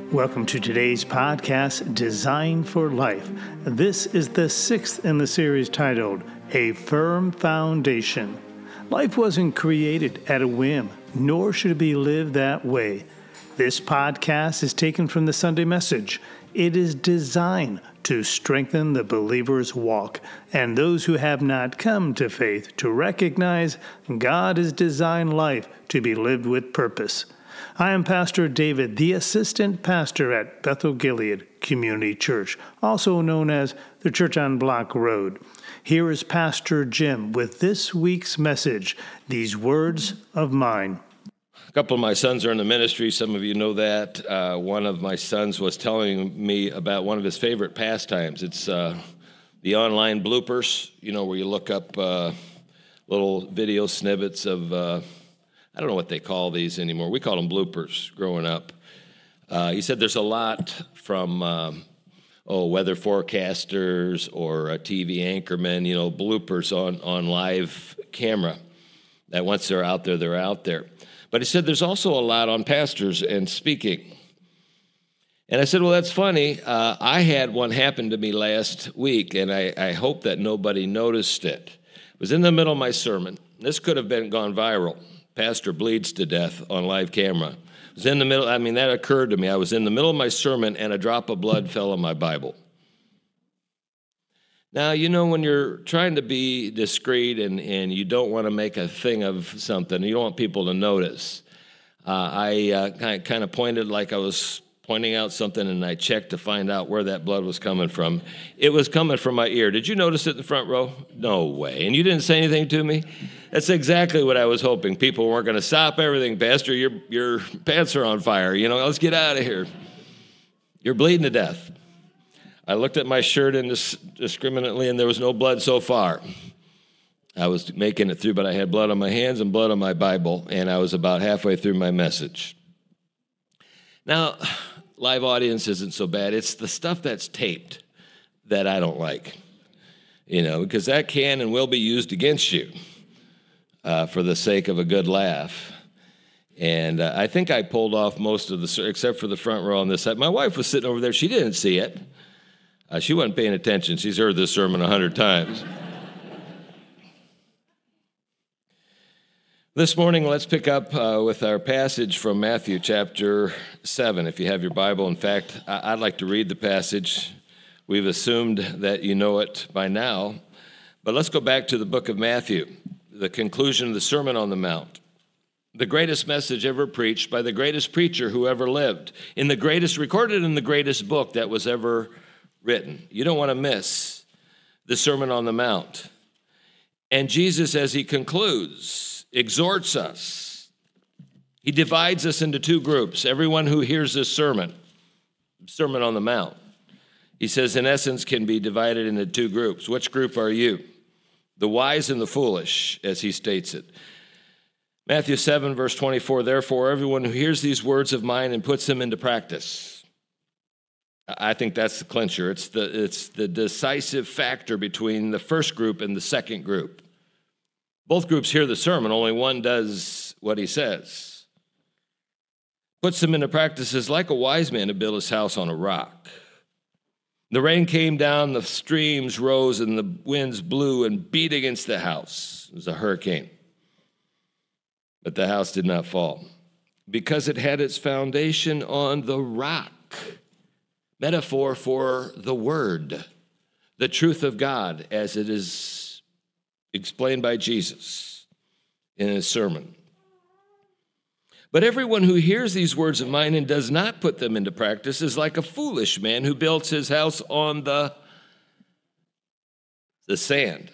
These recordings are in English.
Welcome to today's podcast, Design for Life. This is the sixth in the series titled, A Firm Foundation. Life wasn't created at a whim, nor should it be lived that way. This podcast is taken from the Sunday message. It is designed to strengthen the believer's walk and those who have not come to faith to recognize God has designed life to be lived with purpose. I am Pastor David, the assistant pastor at Bethel Gilead Community Church, also known as the Church on Block Road. Here is Pastor Jim with this week's message, These Words of Mine. A couple of my sons are in the ministry. Some of you know that. One of my sons was telling me about one of his favorite pastimes. It's the online bloopers, where you look up little video snippets of I don't know what they call these anymore. We call them bloopers growing up. He said there's a lot from weather forecasters or TV anchormen, bloopers on live camera, that once they're out there, they're out there. But he said there's also a lot on pastors and speaking. And I said, well, that's funny. I had one happen to me last week, and I hope that nobody noticed it. It was in the middle of my sermon. This could have gone viral. Pastor bleeds to death on live camera. It was in the middle. That occurred to me. I was in the middle of my sermon, and a drop of blood fell on my Bible. Now, when you're trying to be discreet and you don't want to make a thing of something, you don't want people to notice. I kind of pointed like I was pointing out something, and I checked to find out where that blood was coming from. It was coming from my ear. Did you notice it in the front row? No way. And you didn't say anything to me? That's exactly what I was hoping. People weren't going to stop everything. Pastor, your pants are on fire. Let's get out of here. You're bleeding to death. I looked at my shirt indiscriminately, and there was no blood so far. I was making it through, but I had blood on my hands and blood on my Bible, and I was about halfway through my message. Now, live audience isn't so bad. It's the stuff that's taped that I don't like, because that can and will be used against you for the sake of a good laugh. And I think I pulled off most of except for the front row on this side. My wife was sitting over there. She didn't see it. She wasn't paying attention. She's heard this sermon 100 times. This morning, let's pick up with our passage from Matthew chapter 7. If you have your Bible, in fact, I'd like to read the passage. We've assumed that you know it by now. But let's go back to the book of Matthew, the conclusion of the Sermon on the Mount. The greatest message ever preached by the greatest preacher who ever lived, recorded in the greatest book that was ever written. You don't want to miss the Sermon on the Mount. And Jesus, as he concludes, exhorts us. He divides us into two groups. Everyone who hears this Sermon on the Mount, he says, in essence, can be divided into two groups. Which group are you? The wise and the foolish, as he states it. Matthew 7, verse 24, therefore, everyone who hears these words of mine and puts them into practice. I think that's the clincher. It's the decisive factor between the first group and the second group. Both groups hear the sermon, only one does what he says. Puts them into practice is like a wise man who built his house on a rock. The rain came down, the streams rose, and the winds blew and beat against the house. It was a hurricane. But the house did not fall because it had its foundation on the rock. Metaphor for the word, the truth of God as it is explained by Jesus in his sermon. But everyone who hears these words of mine and does not put them into practice is like a foolish man who builds his house on the sand.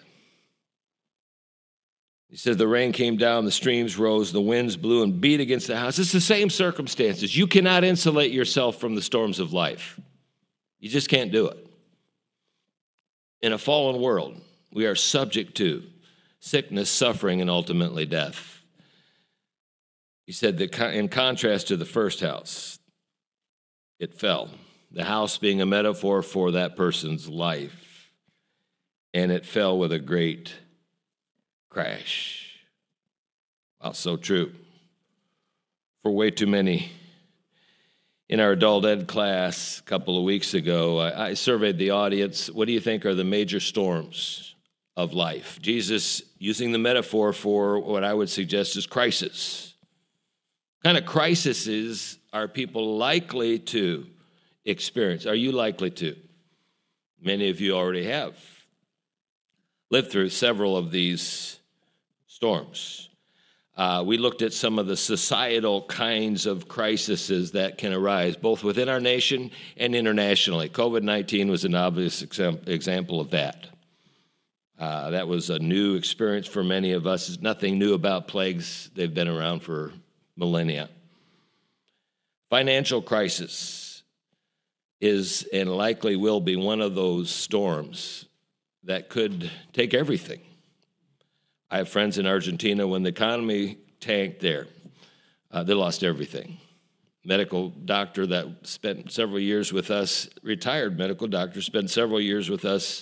He said the rain came down, the streams rose, the winds blew and beat against the house. It's the same circumstances. You cannot insulate yourself from the storms of life. You just can't do it. In a fallen world, we are subject to sickness, suffering, and ultimately death. He said that in contrast to the first house, it fell. The house being a metaphor for that person's life. And it fell with a great crash. Wow, so true. For way too many In our adult ed class a couple of weeks ago, I surveyed the audience. What do you think are the major storms of life? Jesus using the metaphor for what I would suggest is crisis. What kind of crises are people likely to experience? Are you likely to? Many of you already have lived through several of these storms. We looked at some of the societal kinds of crises that can arise, both within our nation and internationally. COVID-19 was an obvious example of that. That was a new experience for many of us. There's nothing new about plagues. They've been around for millennia. Financial crisis is and likely will be one of those storms that could take everything. I have friends in Argentina. When the economy tanked there, they lost everything. Medical doctor that spent several years with us, retired medical doctor, spent several years with us,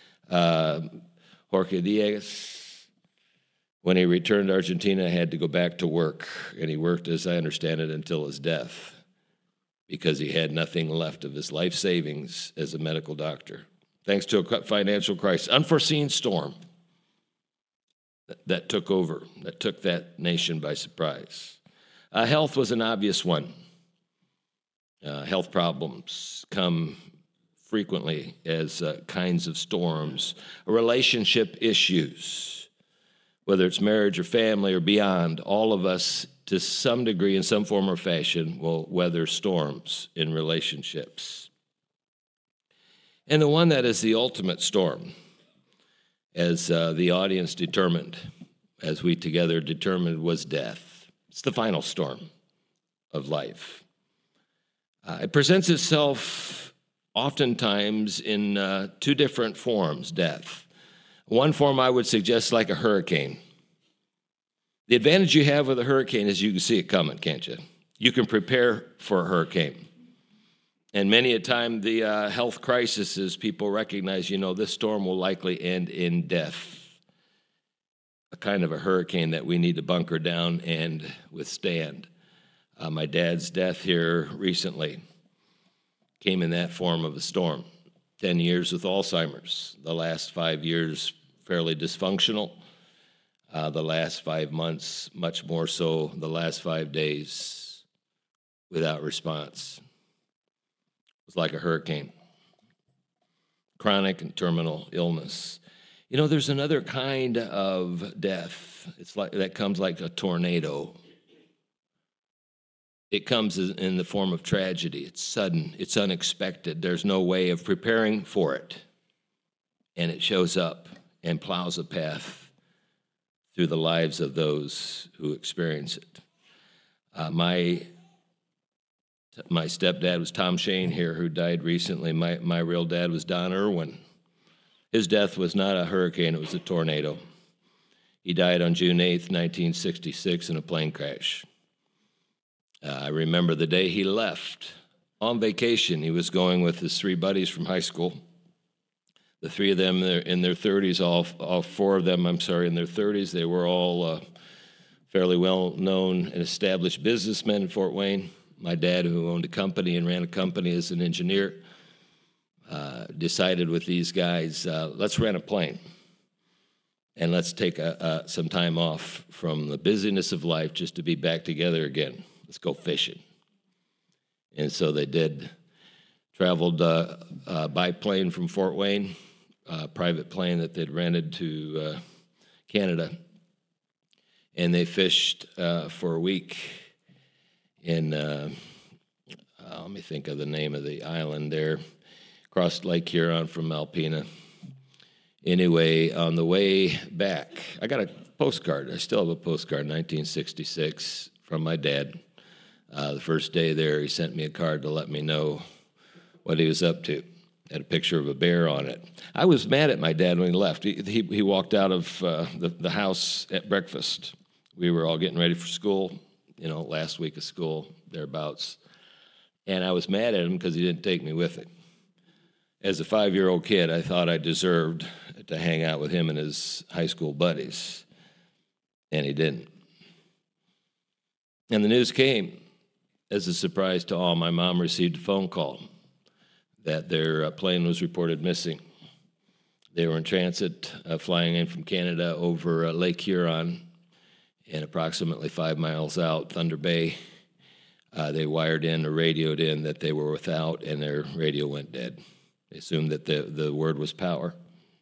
Jorge Diaz. When he returned to Argentina, had to go back to work, and he worked, as I understand it, until his death because he had nothing left of his life savings as a medical doctor, thanks to a financial crisis, unforeseen storm that took over, that took that nation by surprise. Health was an obvious one. Health problems come frequently as kinds of storms. Relationship issues, whether it's marriage or family or beyond, all of us, to some degree, in some form or fashion, will weather storms in relationships. And the one that is the ultimate storm, as the audience determined, as we together determined, was death. It's the final storm of life. It presents itself oftentimes in two different forms, death. One form I would suggest like a hurricane. The advantage you have with a hurricane is you can see it coming, can't you? You can prepare for a hurricane. And many a time the health crises, people recognize, this storm will likely end in death. A kind of a hurricane that we need to bunker down and withstand. My dad's death here recently came in that form of a storm. 10 years with Alzheimer's. The last 5 years fairly dysfunctional. The last 5 months, much more so. The last 5 days without response. It's like a hurricane, chronic and terminal illness. There's another kind of death. It's like that comes like a tornado. It comes in the form of tragedy. It's sudden. It's unexpected. There's no way of preparing for it. And it shows up and plows a path through the lives of those who experience it. My stepdad was Tom Shane here, who died recently. My real dad was Don Irwin. His death was not a hurricane, it was a tornado. He died on June 8th, 1966 in a plane crash. I remember the day he left on vacation. He was going with his 3 buddies from high school. The 3 of them in their 30s, all 4 of them, in their 30s. They were all fairly well-known and established businessmen in Fort Wayne. My dad, who owned a company and ran a company as an engineer, decided with these guys, let's rent a plane and let's take some time off from the busyness of life just to be back together again. Let's go fishing. And so they did. Traveled by plane from Fort Wayne, a private plane that they'd rented to Canada. And they fished for a week in, let me think of the name of the island there, crossed Lake Huron from Alpena. Anyway, on the way back, I got a postcard. I still have a postcard, 1966, from my dad. The first day there, he sent me a card to let me know what he was up to. Had a picture of a bear on it. I was mad at my dad when he left. He walked out of the house at breakfast. We were all getting ready for school, last week of school, thereabouts. And I was mad at him because he didn't take me with him. As a 5-year-old kid, I thought I deserved to hang out with him and his high school buddies, and he didn't. And the news came As a surprise to all, my mom received a phone call that their plane was reported missing. They were in transit, flying in from Canada over Lake Huron, and approximately 5 miles out, Thunder Bay, they wired in or radioed in that they were without, and their radio went dead. They assumed that the word was power.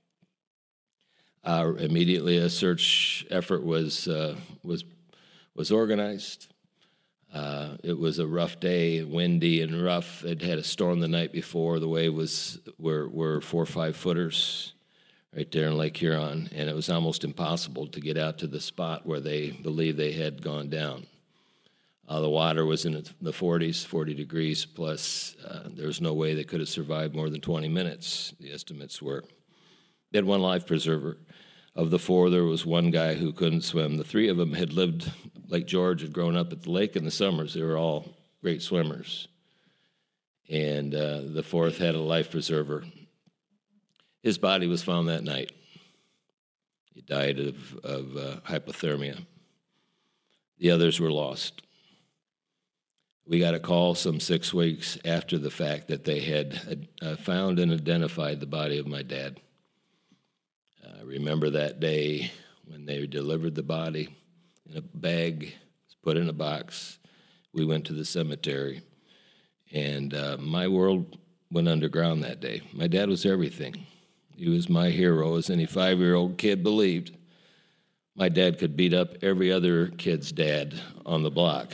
Immediately, a search effort was organized. It was a rough day, windy and rough. It had a storm the night before. The waves were 4 or 5 footers right there in Lake Huron, and it was almost impossible to get out to the spot where they believed they had gone down. The water was in the 40s, 40 degrees plus. There was no way they could have survived more than 20 minutes, the estimates were. They had one life preserver. Of the 4, there was one guy who couldn't swim. The 3 of them had lived, Lake George had grown up at the lake in the summers. They were all great swimmers. And the 4th had a life preserver. His body was found that night. He died of hypothermia. The others were lost. We got a call some 6 weeks after the fact that they had found and identified the body of my dad. I remember that day when they delivered the body in a bag, put in a box. We went to the cemetery, and my world went underground that day. My dad was everything. He was my hero, as any 5-year-old kid believed. My dad could beat up every other kid's dad on the block.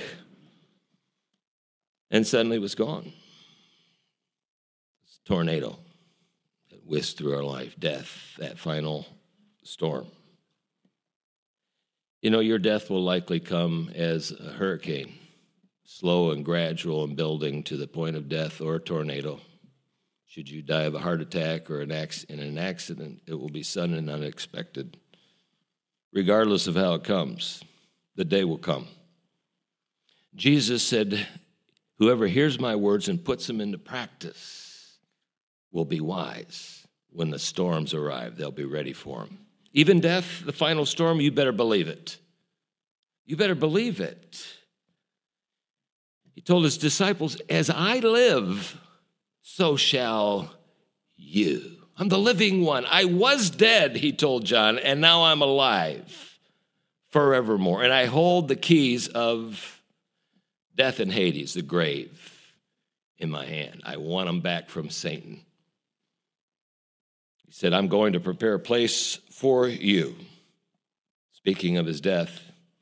And suddenly it was gone. It's a tornado that whisked through our life, death, that final storm. You know, your death will likely come as a hurricane, slow and gradual and building to the point of death, or a tornado. Should you die of a heart attack or in an accident, it will be sudden and unexpected. Regardless of how it comes, the day will come. Jesus said, "Whoever hears my words and puts them into practice will be wise. When the storms arrive, they'll be ready for them." Even death, the final storm, you better believe it. You better believe it. He told his disciples, "As I live, so shall you." I'm the living one. I was dead, he told John, and now I'm alive forevermore. And I hold the keys of death and Hades, the grave, in my hand. I want them back from Satan. He said, "I'm going to prepare a place for you." Speaking of his death,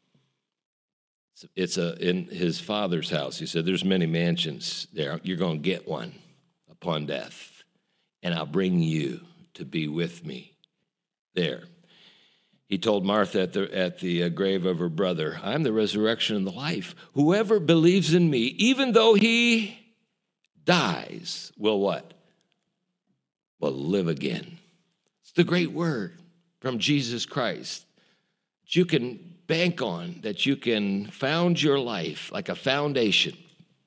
it's in his Father's house. He said, "There's many mansions there. You're going to get one upon death, and I'll bring you to be with me there." He told Martha at the grave of her brother, "I'm the resurrection and the life. Whoever believes in me, even though he dies, will" what? "Will live again." It's the great word from Jesus Christ that you can bank on, that you can found your life like a foundation,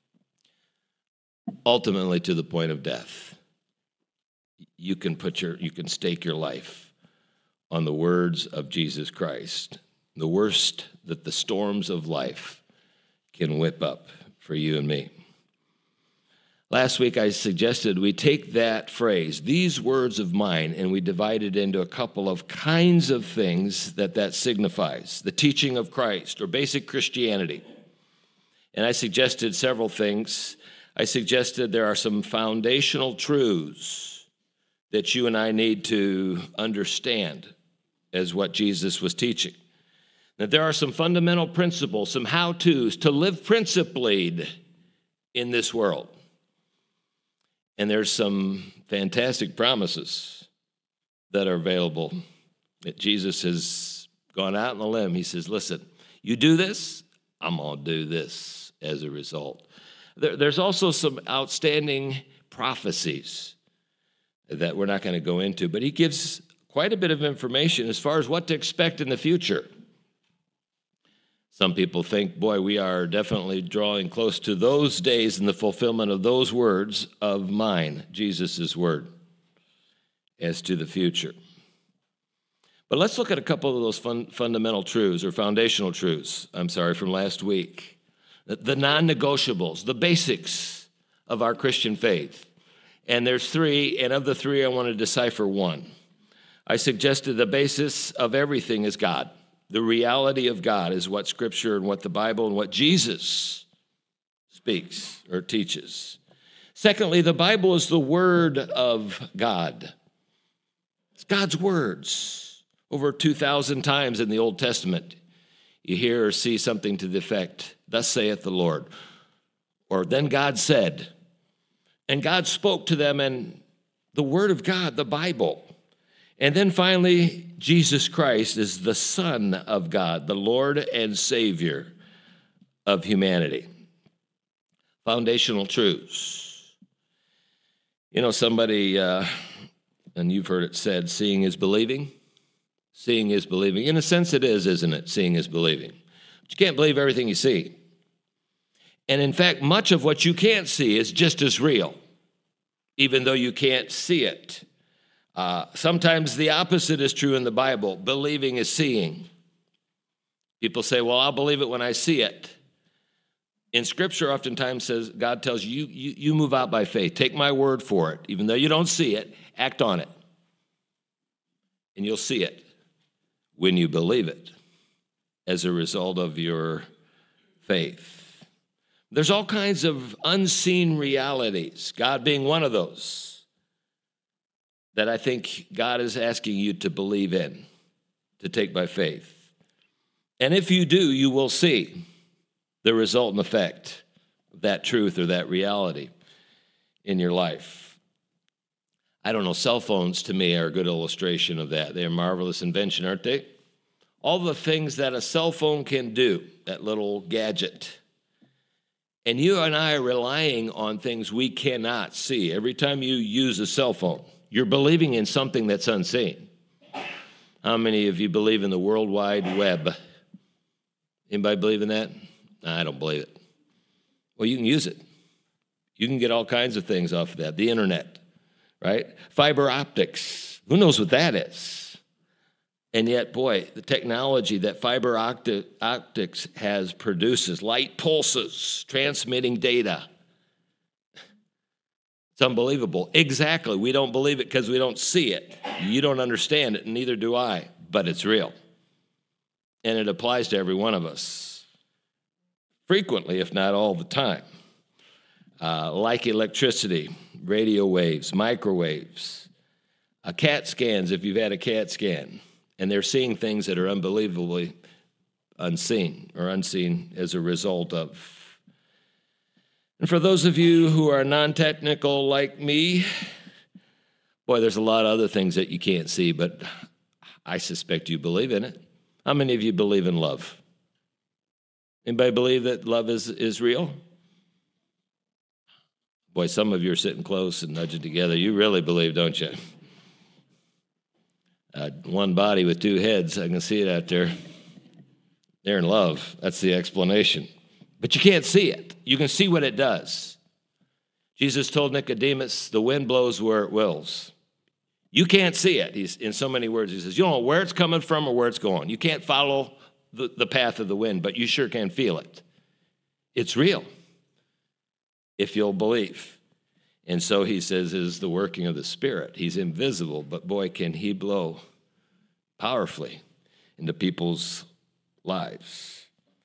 ultimately to the point of death. You can stake your life on the words of Jesus Christ, the worst that the storms of life can whip up for you and me. Last week I suggested we take that phrase, "these words of mine," and we divide it into a couple of kinds of things that signifies. The teaching of Christ, or basic Christianity. And I suggested several things. I suggested there are some foundational truths that you and I need to understand as what Jesus was teaching. That there are some fundamental principles, some how-tos to live principled in this world. And there's some fantastic promises that are available that Jesus has gone out on a limb. He says, "Listen, you do this, I'm going to do this as a result." There's also some outstanding prophecies that we're not going to go into, but he gives quite a bit of information as far as what to expect in the future. Some people think, boy, we are definitely drawing close to those days and the fulfillment of those words of mine, Jesus' word, as to the future. But let's look at a couple of those fundamental truths, or foundational truths, from last week. the non-negotiables, the basics of our Christian faith. And there's three, and of the three, I want to decipher one. I suggested the basis of everything is God. The reality of God is what Scripture and what the Bible and what Jesus speaks or teaches. Secondly, the Bible is the Word of God. It's God's words. Over 2,000 times in the Old Testament, you hear or see something to the effect, "Thus saith the Lord," or "Then God said." And God spoke to them in the Word of God, the Bible. And then finally, Jesus Christ is the Son of God, the Lord and Savior of humanity. Foundational truths. You know, somebody, and you've heard it said, seeing is believing. Seeing is believing. In a sense it is, isn't it? Seeing is believing. But you can't believe everything you see. And in fact, much of what you can't see is just as real, even though you can't see it. Sometimes the opposite is true in the Bible. Believing is seeing. People say, well, I'll believe it when I see it. In Scripture, oftentimes says, God tells you move out by faith. Take my word for it. Even though you don't see it, act on it. And you'll see it when you believe it as a result of your faith. There's all kinds of unseen realities, God being one of those, that I think God is asking you to believe in, to take by faith. And if you do, you will see the result and effect of that truth or that reality in your life. I don't know, cell phones to me are a good illustration of that. They're a marvelous invention, aren't they? All the things that a cell phone can do, that little gadget. And you and I are relying on things we cannot see. Every time you use a cell phone, you're believing in something that's unseen. How many of you believe in the World Wide Web? Anybody believe in that? I don't believe it. Well, you can use it. You can get all kinds of things off of that. The internet, right? Fiber optics. Who knows what that is? And yet, boy, the technology that fiber optics produces, light pulses, transmitting data. It's unbelievable. Exactly. We don't believe it because we don't see it. You don't understand it, and neither do I, but it's real. And it applies to every one of us. Frequently, if not all the time. Like electricity, radio waves, microwaves, CAT scans, if you've had a CAT scan, and they're seeing things that are unbelievably unseen as a result of. And for those of you who are non-technical like me, boy, there's a lot of other things that you can't see, but I suspect you believe in it. How many of you believe in love? Anybody believe that love is real? Boy, some of you are sitting close and nudging together. You really believe, don't you? One body with two heads. I can see it out there. They're in love. That's the explanation. But you can't see it. You can see what it does. Jesus told Nicodemus, the wind blows where it wills. You can't see it. He's in so many words. He says, you don't know where it's coming from or where it's going. You can't follow the path of the wind, but you sure can feel it. It's real if you'll believe. And so he says is the working of the Spirit. He's invisible, but boy, can he blow powerfully into people's lives.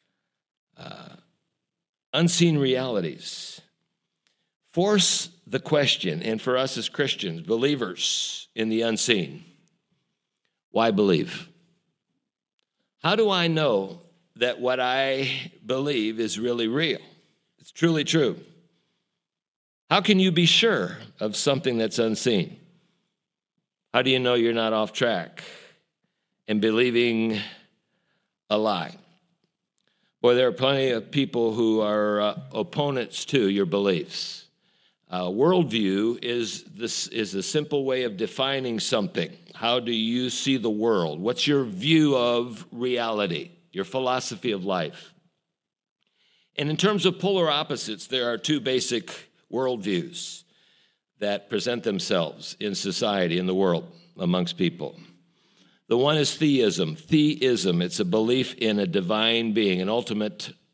Unseen realities force the question, and for us as Christians, believers in the unseen, why believe? How do I know that what I believe is really real? It's truly true. How can you be sure of something that's unseen? How do you know you're not off track and believing a lie? Boy, there are plenty of people who are opponents to your beliefs. Worldview is a simple way of defining something. How do you see the world? What's your view of reality, your philosophy of life? And in terms of polar opposites, there are two basic worldviews that present themselves in society, in the world, amongst people. The one is theism. Theism, it's a belief in a divine being, an ultimate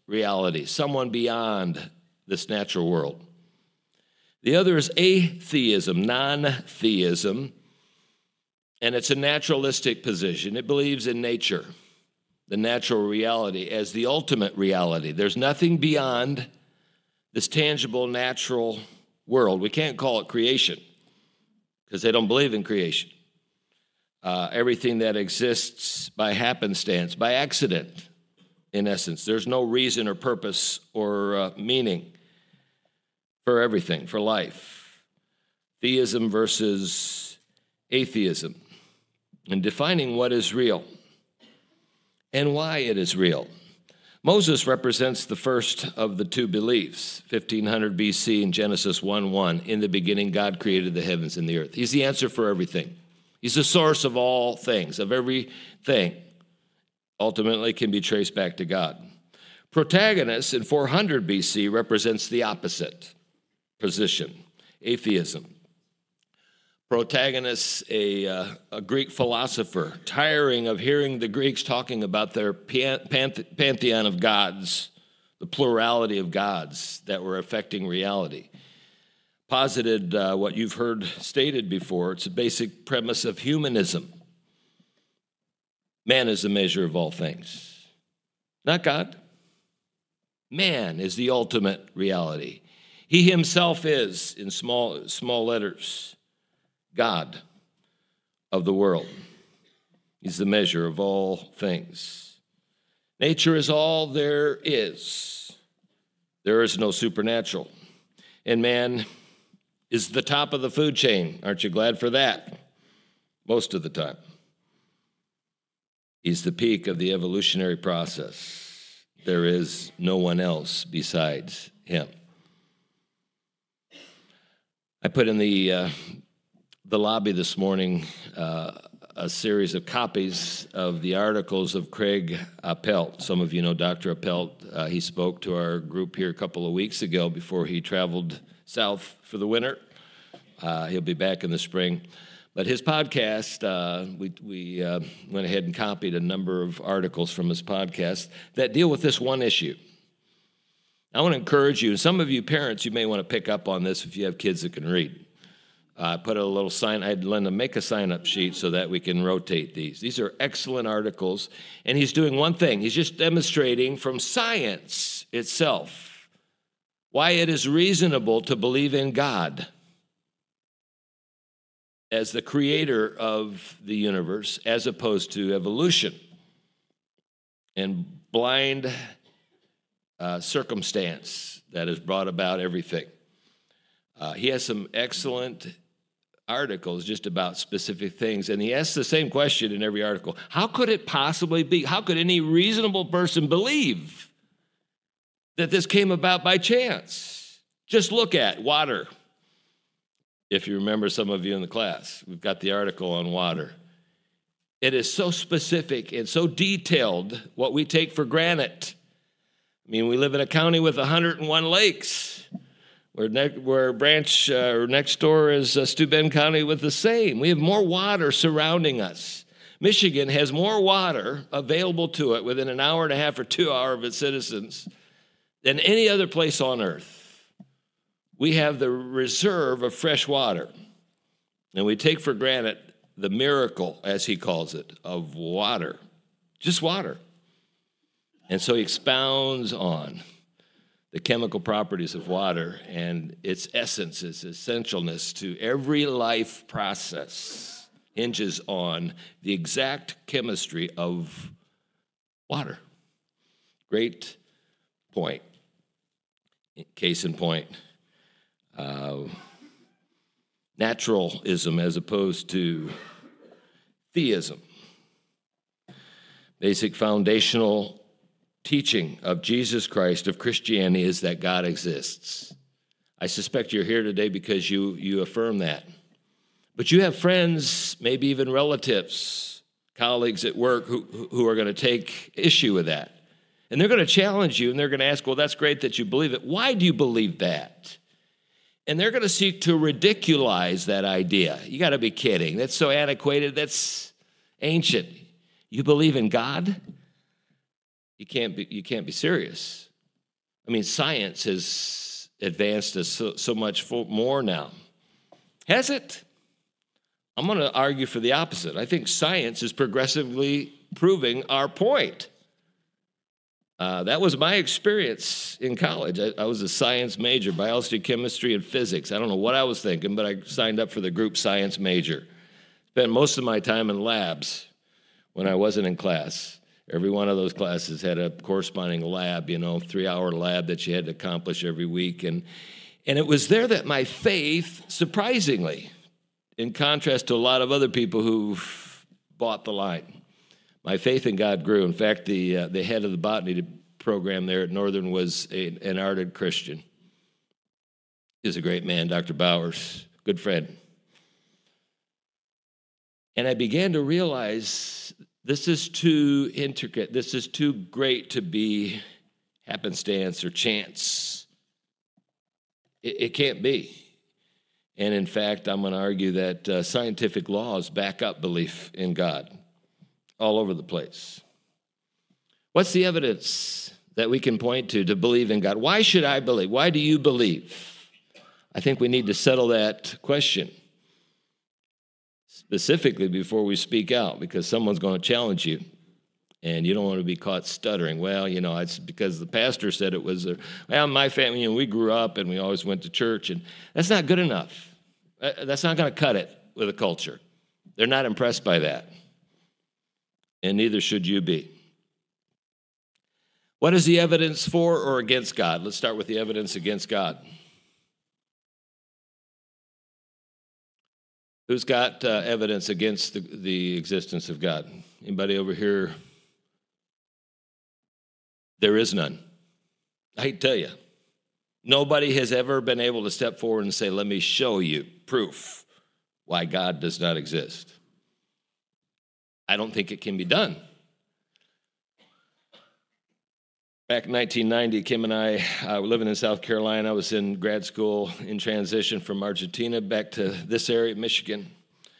reality, someone beyond this natural world. The other is atheism, non-theism, and it's a naturalistic position. It believes in nature, the natural reality, as the ultimate reality. There's nothing beyond this tangible, natural world. We can't call it creation because they don't believe in creation. Everything that exists by happenstance, by accident, in essence. There's no reason or purpose or meaning for everything, for life. Theism versus atheism, and defining what is real and why it is real. Moses represents the first of the two beliefs, 1500 BC in Genesis 1:1. In the beginning, God created the heavens and the earth. He's the answer for everything. He's the source of all things, of everything. Ultimately can be traced back to God. Protagonist in 400 BC represents the opposite position, atheism. Protagonist, a Greek philosopher, tiring of hearing the Greeks talking about their pantheon of gods, the plurality of gods that were affecting reality. Posited what you've heard stated before. It's a basic premise of humanism. Man is the measure of all things, not God. Man is the ultimate reality. He himself is, in small letters, God of the world. He's the measure of all things. Nature is all there is. There is no supernatural. And man is the top of the food chain. Aren't you glad for that? Most of the time. He's the peak of the evolutionary process. There is no one else besides him. I put in the lobby this morning a series of copies of the articles of Craig Appelt. Some of you know Dr. Appelt. He spoke to our group here a couple of weeks ago before he traveled south for the winter. He'll be back in the spring. But his podcast, we went ahead and copied a number of articles from his podcast that deal with this one issue. I want to encourage you, and some of you parents, you may want to pick up on this if you have kids that can read. Put a little sign, I had Linda make a sign-up sheet so that we can rotate these. These are excellent articles, and he's doing one thing. He's just demonstrating from science itself why it is reasonable to believe in God as the creator of the universe, as opposed to evolution and blind circumstance that has brought about everything. He has some excellent articles just about specific things, and he asks the same question in every article. How could it possibly be? How could any reasonable person believe that this came about by chance? Just look at water. If you remember, some of you in the class, we've got the article on water. It is so specific and so detailed, what we take for granted. I mean, we live in a county with 101 lakes. We're next door is Steuben County with the same. We have more water surrounding us. Michigan has more water available to it within an hour and a half or 2 hours of its citizens than any other place on earth. We have the reserve of fresh water, and we take for granted the miracle, as he calls it, of water, just water. And so he expounds on the chemical properties of water and its essence, its essentialness to every life process hinges on the exact chemistry of water. Great point. Case in point. Naturalism as opposed to theism. Basic foundational teaching of Jesus Christ, of Christianity, is that God exists. I suspect you're here today because you affirm that. But you have friends, maybe even relatives, colleagues at work who are going to take issue with that. And they're going to challenge you, and they're going to ask, well, that's great that you believe it. Why do you believe that? And they're going to seek to ridiculize that idea. You got to be kidding. That's so antiquated. That's ancient. You believe in God? You can't be serious. I mean, science has advanced us so much more now. Has it? I'm going to argue for the opposite. I think science is progressively proving our point. That was my experience in college. I was a science major, biology, chemistry, and physics. I don't know what I was thinking, but I signed up for the group science major. Spent most of my time in labs when I wasn't in class. Every one of those classes had a corresponding lab, 3-hour lab that you had to accomplish every week. And it was there that my faith, surprisingly, in contrast to a lot of other people who've bought the line, my faith in God grew. In fact, the head of the botany program there at Northern was an ardent Christian. He was a great man, Dr. Bowers, good friend. And I began to realize this is too intricate. This is too great to be happenstance or chance. It can't be. And in fact, I'm going to argue that scientific laws back up belief in God all over the place. What's the evidence that we can point to believe in God? Why should I believe? Why do you believe? I think we need to settle that question specifically before we speak out, because someone's going to challenge you, and you don't want to be caught stuttering. Well, it's because the pastor said it was, my family, we grew up and we always went to church, and that's not good enough. That's not going to cut it with a culture. They're not impressed by that, and neither should you be. What is the evidence for or against God? Let's start with the evidence against God. Who's got evidence against the existence of God? Anybody over here? There is none. I hate to tell you. Nobody has ever been able to step forward and say, let me show you proof why God does not exist. I don't think it can be done. Back in 1990, Kim and I were living in South Carolina. I was in grad school in transition from Argentina back to this area, Michigan.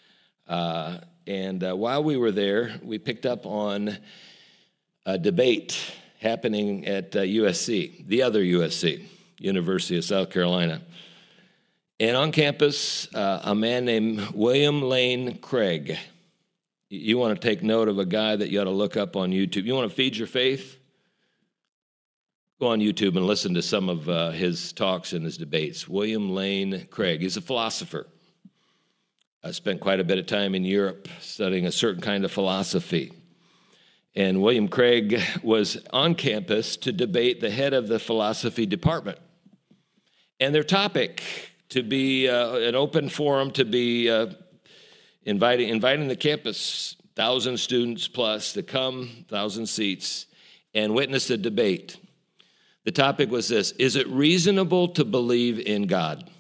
And while we were there, we picked up on a debate happening at USC, the other USC, University of South Carolina. And on campus, a man named William Lane Craig. You want to take note of a guy that you ought to look up on YouTube. You want to feed your faith? Go on YouTube and listen to some of his talks and his debates. William Lane Craig. He's a philosopher. I spent quite a bit of time in Europe studying a certain kind of philosophy. And William Craig was on campus to debate the head of the philosophy department. And their topic, to be an open forum, to be inviting the campus, 1,000 students plus, to come, 1,000 seats, and witness the debate. The topic was this: is it reasonable to believe in God?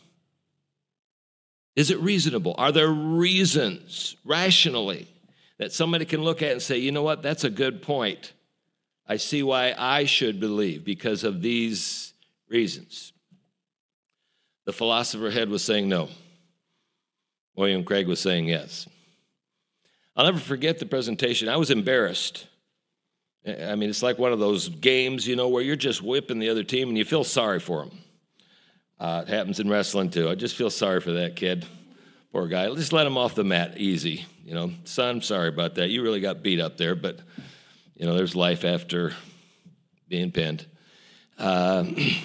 Is it reasonable? Are there reasons, rationally, that somebody can look at and say, you know what, that's a good point. I see why I should believe because of these reasons. The philosopher head was saying no. William Craig was saying yes. I'll never forget the presentation. I was embarrassed. I mean, it's like one of those games, where you're just whipping the other team and you feel sorry for them. It happens in wrestling, too. I just feel sorry for that kid. Poor guy. Just let him off the mat easy. Son, sorry about that. You really got beat up there, but, there's life after being pinned. The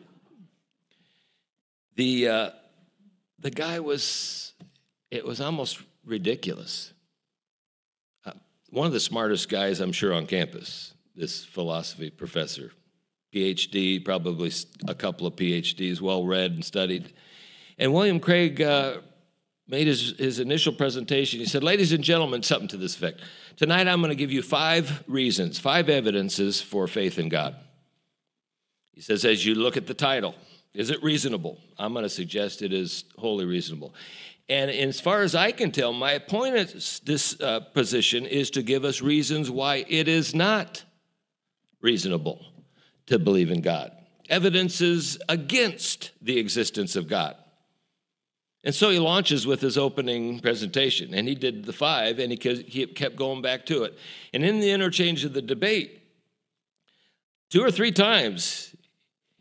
guy it was almost ridiculous. One of the smartest guys, I'm sure, on campus, this philosophy professor, PhD, probably a couple of PhDs, well-read and studied. And William Craig made his initial presentation. He said, ladies and gentlemen, something to this effect. Tonight I'm going to give you 5 reasons, 5 evidences for faith in God. He says, as you look at the title, is it reasonable? I'm going to suggest it is wholly reasonable. And as far as I can tell, my point at this position is to give us reasons why it is not reasonable to believe in God. Evidences against the existence of God. And so he launches with his opening presentation, and he did the 5, and he kept going back to it. And in the interchange of the debate, 2 or 3 times,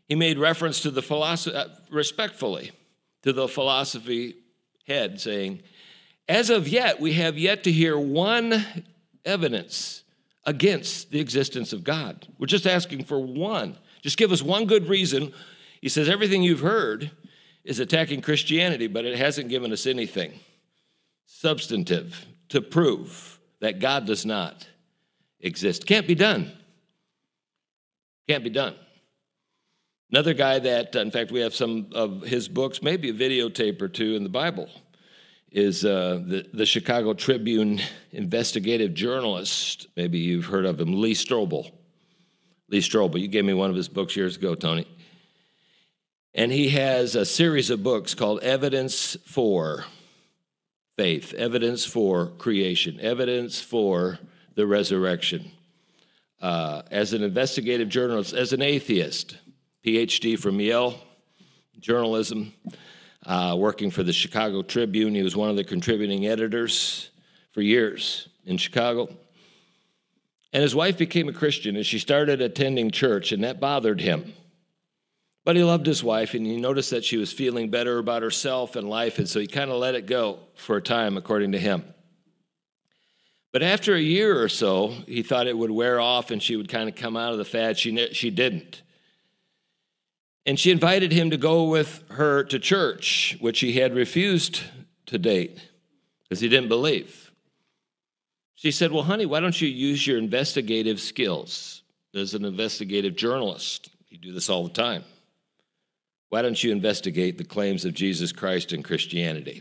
He made reference to the philosophy, respectfully, to the philosophy head, saying, as of yet, we have yet to hear one evidence against the existence of God. We're just asking for one. Just give us one good reason. He says, everything you've heard is attacking Christianity, but it hasn't given us anything substantive to prove that God does not exist. Can't be done. Can't be done. Another guy that, in fact, we have some of his books, maybe a videotape or two in the Bible, is the Chicago Tribune investigative journalist. Maybe you've heard of him, Lee Strobel. Lee Strobel, you gave me one of his books years ago, Tony. And he has a series of books called Evidence for Faith, Evidence for Creation, Evidence for the Resurrection. As an investigative journalist, as an atheist, PhD from Yale, journalism, working for the Chicago Tribune. He was one of the contributing editors for years in Chicago. And his wife became a Christian, and she started attending church, and that bothered him. But he loved his wife, and he noticed that she was feeling better about herself and life, and so he kind of let it go for a time, according to him. But after a year or so, he thought it would wear off, and she would kind of come out of the fad. She didn't. And she invited him to go with her to church, which he had refused to date because he didn't believe. She said, well, honey, why don't you use your investigative skills as an investigative journalist? You do this all the time. Why don't you investigate the claims of Jesus Christ and Christianity?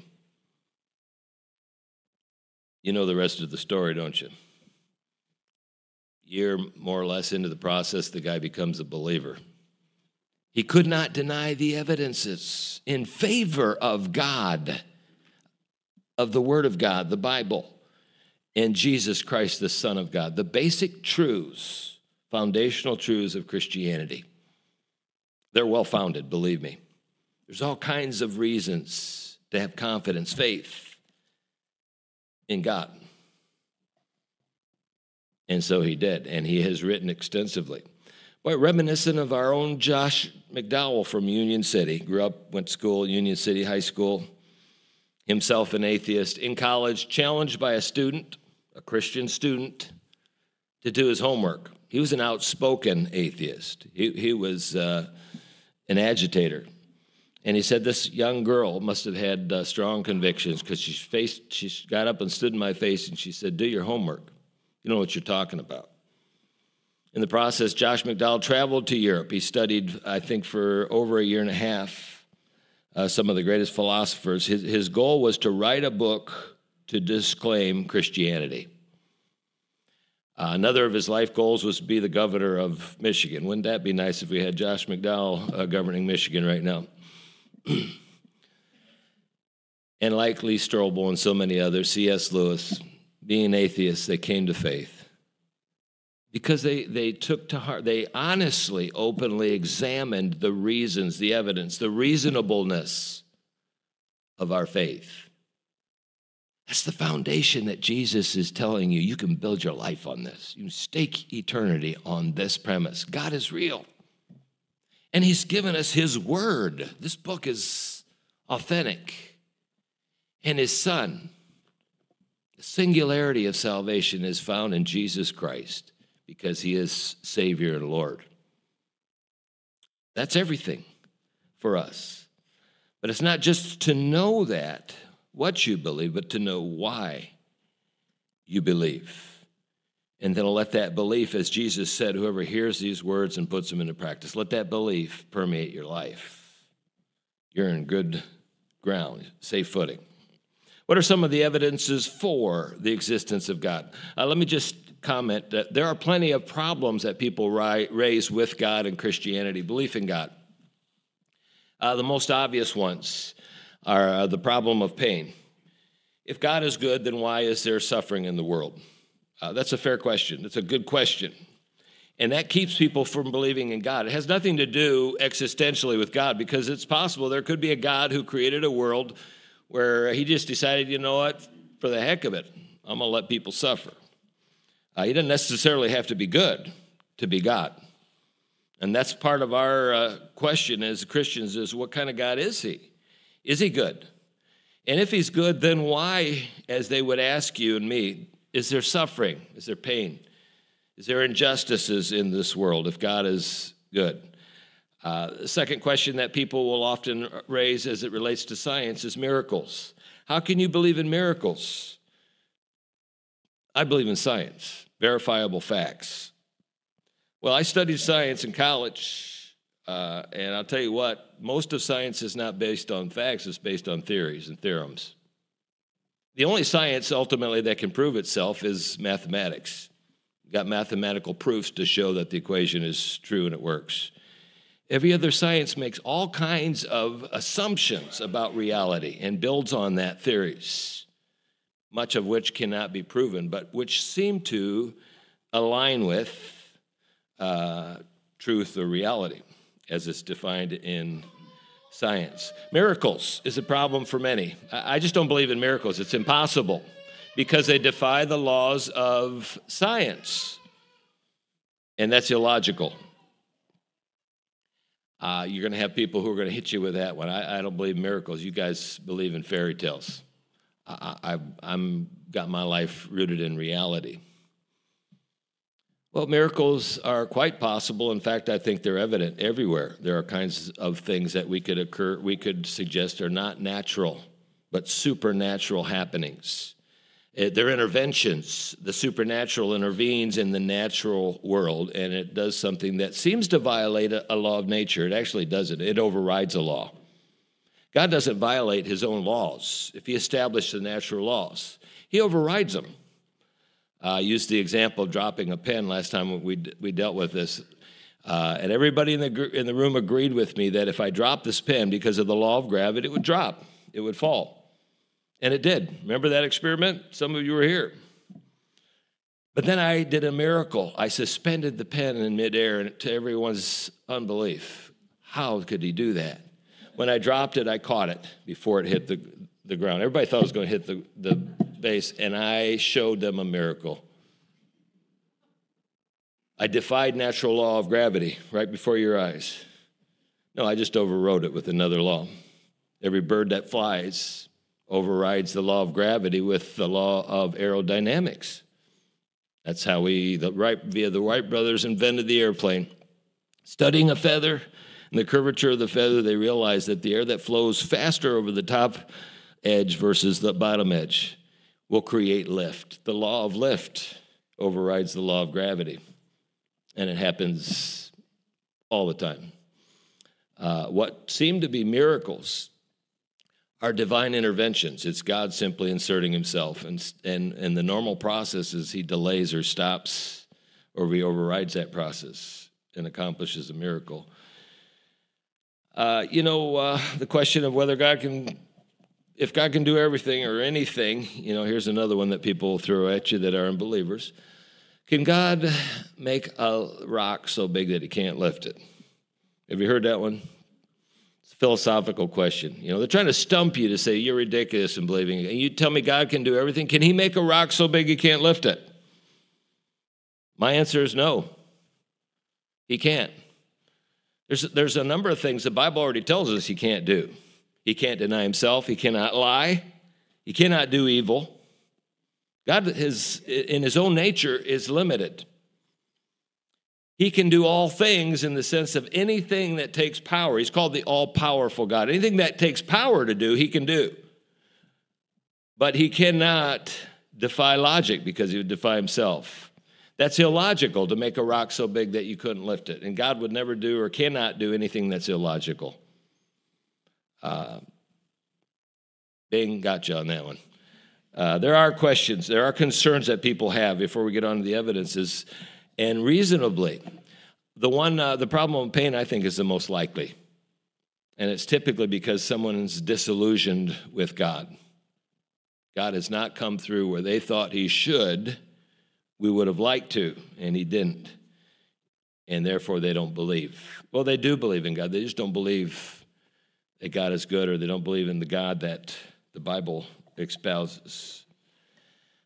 You know the rest of the story, don't you? A year more or less into the process, the guy becomes a believer. He could not deny the evidences in favor of God, of the Word of God, the Bible, and Jesus Christ, the Son of God, the basic truths, foundational truths of Christianity. They're well-founded, believe me. There's all kinds of reasons to have confidence, faith in God. And so he did, and he has written extensively. Boy, reminiscent of our own Josh McDowell from Union City. Grew up, went to school, Union City High School. Himself an atheist. In college, challenged by a student, a Christian student, to do his homework. He was an outspoken atheist. He was an agitator. And he said this young girl must have had strong convictions because she got up and stood in my face and she said, do your homework. You know what you're talking about. In the process, Josh McDowell traveled to Europe. He studied, I think, for over a year and a half, some of the greatest philosophers. His goal was to write a book to disclaim Christianity. Another of his life goals was to be the governor of Michigan. Wouldn't that be nice if we had Josh McDowell governing Michigan right now? And like Lee Strobel and so many others, C.S. Lewis, being atheists, they came to faith. Because they took to heart, they honestly, openly examined the reasons, the evidence, the reasonableness of our faith. That's the foundation that Jesus is telling you. You can build your life on this. You can stake eternity on this premise. God is real. And he's given us his word. This book is authentic. And his son, the singularity of salvation is found in Jesus Christ, because he is Savior and Lord. That's everything for us. But it's not just to know that, what you believe, but to know why you believe. And then let that belief, as Jesus said, whoever hears these words and puts them into practice, let that belief permeate your life. You're in good ground, safe footing. What are some of the evidences for the existence of God? Let me just comment that there are plenty of problems that people raise with God and Christianity, belief in God. The most obvious ones are the problem of pain. If God is good, then why is there suffering in the world? That's a fair question. It's a good question. And that keeps people from believing in God. It has nothing to do existentially with God, because it's possible there could be a God who created a world where he just decided, you know what, for the heck of it, I'm going to let people suffer. He doesn't necessarily have to be good to be God. And that's part of our question as Christians is, what kind of God is he? Is he good? And if he's good, then why, as they would ask you and me, is there suffering? Is there pain? Is there injustices in this world if God is good? The second question that people will often raise as it relates to science is miracles. How can you believe in miracles? I believe in science, verifiable facts. Well, I studied science in college, and I'll tell you what, most of science is not based on facts, it's based on theories and theorems. The only science ultimately that can prove itself is mathematics. You've got mathematical proofs to show that the equation is true and it works. Every other science makes all kinds of assumptions about reality and builds on that theories, much of which cannot be proven, but which seem to align with truth or reality, as it's defined in science. Miracles is a problem for many. I just don't believe in miracles. It's impossible because they defy the laws of science, and that's illogical. You're going to have people who are going to hit you with that one. I don't believe in miracles. You guys believe in fairy tales. I'm got my life rooted in reality. Well, miracles are quite possible. In fact, I think they're evident everywhere. There are kinds of things that we could suggest are not natural, but supernatural happenings. They're interventions. The supernatural intervenes in the natural world, and it does something that seems to violate a law of nature. It actually doesn't. It overrides a law. God doesn't violate his own laws. If he established the natural laws, he overrides them. I used the example of dropping a pen last time we dealt with this, and everybody in the room agreed with me that if I dropped this pen because of the law of gravity, it would drop, it would fall, and it did. Remember that experiment? Some of you were here. But then I did a miracle. I suspended the pen in midair, and to everyone's unbelief, how could he do that? When I dropped it, I caught it before it hit the ground. Everybody thought it was going to hit the base, and I showed them a miracle. I defied natural law of gravity right before your eyes. No, I just overrode it with another law. Every bird that flies overrides the law of gravity with the law of aerodynamics. That's how via the Wright brothers invented the airplane. Studying a feather and the curvature of the feather, they realized that the air that flows faster over the top edge versus the bottom edge will create lift. The law of lift overrides the law of gravity, and it happens all the time. What seem to be miracles are divine interventions. It's God simply inserting himself, and the normal process is he delays or stops or he overrides that process and accomplishes a miracle. The question of whether if God can do everything or anything, here's another one that people throw at you that are unbelievers. Can God make a rock so big that he can't lift it? Have you heard that one? It's a philosophical question. They're trying to stump you to say you're ridiculous in believing it. And you tell me God can do everything. Can he make a rock so big he can't lift it? My answer is no. He can't. There's a number of things the Bible already tells us he can't do. He can't deny himself. He cannot lie. He cannot do evil. God, in his own nature, is limited. He can do all things in the sense of anything that takes power. He's called the all-powerful God. Anything that takes power to do, he can do. But he cannot defy logic because he would defy himself. That's illogical to make a rock so big that you couldn't lift it. And God would never do or cannot do anything that's illogical. Bing, gotcha on that one. There are questions, there are concerns that people have before we get on to the evidences, and reasonably, the problem of pain I think is the most likely, and it's typically because someone's disillusioned with God. God has not come through where they thought he should. We would have liked to, and he didn't, and therefore they don't believe. Well, they do believe in God, they just don't believe that God is good, or they don't believe in the God that the Bible espouses.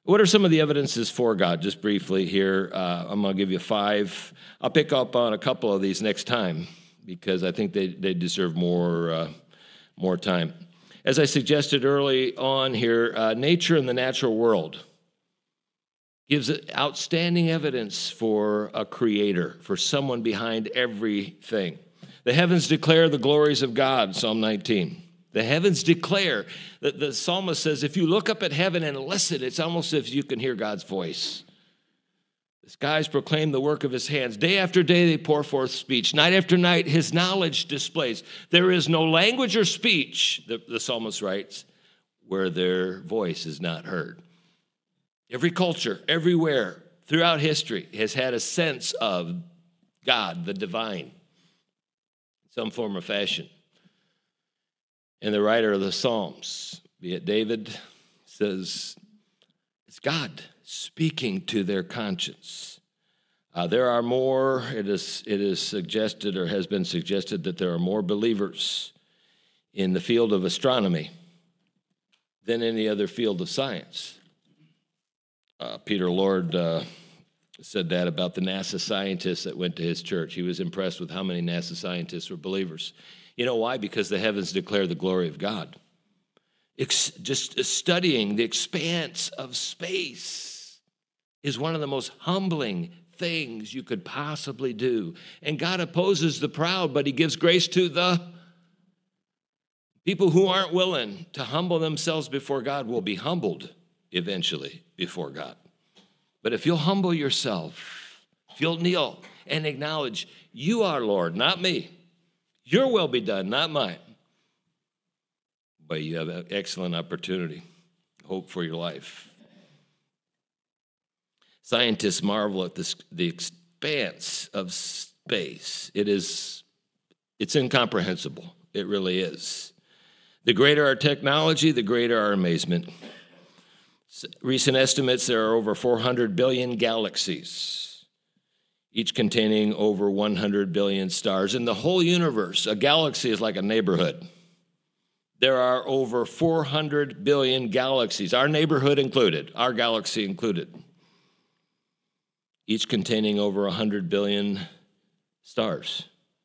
What are some of the evidences for God? Just briefly here, I'm going to give you 5. I'll pick up on a couple of these next time because I think they deserve more time. As I suggested early on here, nature and the natural world gives outstanding evidence for a creator, for someone behind everything. The heavens declare the glories of God, Psalm 19. The heavens declare. The psalmist says, if you look up at heaven and listen, it's almost as if you can hear God's voice. The skies proclaim the work of his hands. Day after day they pour forth speech. Night after night his knowledge displays. There is no language or speech, the psalmist writes, where their voice is not heard. Every culture, everywhere, throughout history, has had a sense of God, the divine, in some form or fashion. And the writer of the Psalms, be it David, says, it's God speaking to their conscience. There are more, it is suggested or has been suggested that there are more believers in the field of astronomy than any other field of science. Peter Lord said that about the NASA scientists that went to his church. He was impressed with how many NASA scientists were believers. You know why? Because the heavens declare the glory of God. Just studying the expanse of space is one of the most humbling things you could possibly do. And God opposes the proud, but he gives grace to the people who aren't willing to humble themselves before God will be humbled eventually before God. But if you'll humble yourself, if you'll kneel and acknowledge, you are Lord, not me. Your will be done, not mine. But you have an excellent opportunity, hope for your life. Scientists marvel at the expanse of space. It's incomprehensible. It really is. The greater our technology, the greater our amazement. Recent estimates, there are over 400 billion galaxies, each containing over 100 billion stars. In the whole universe, a galaxy is like a neighborhood. There are over 400 billion galaxies, our neighborhood included, our galaxy included, each containing over 100 billion stars.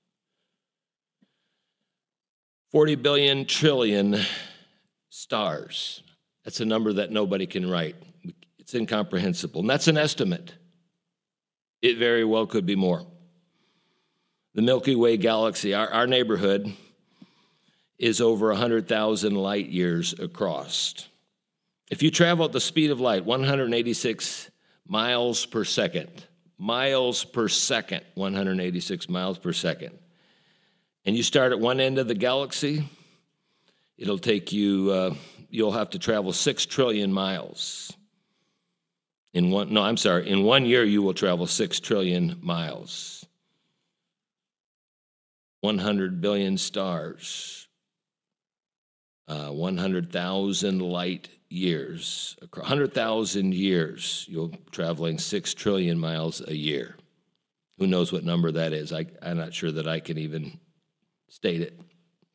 40 billion trillion stars. That's a number that nobody can write. It's incomprehensible. And that's an estimate. It very well could be more. The Milky Way galaxy, our neighborhood, is over 100,000 light years across. If you travel at the speed of light, 186 miles per second, 186 miles per second, and you start at one end of the galaxy, it'll take you, you'll have to travel 6 trillion miles. In 1 year you will travel 6 trillion miles. 100 billion stars, 100,000 light years, 100,000 years, you're traveling 6 trillion miles a year. Who knows what number that is? I'm not sure that I can even state it.